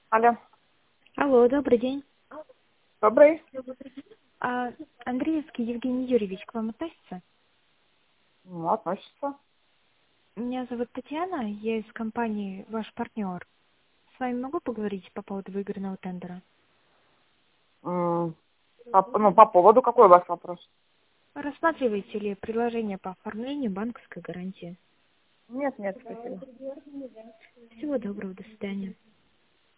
Алло, Алло, добрый день. добрый. Андреевский Евгений Юрьевич к вам относится? Ну, относится. Меня зовут Татьяна, я из компании «Ваш партнер». С вами могу поговорить по поводу выигранного тендера? По поводу какой у вас вопрос? Рассматриваете ли предложение по оформлению банковской гарантии? Нет, спасибо. Всего доброго, до свидания.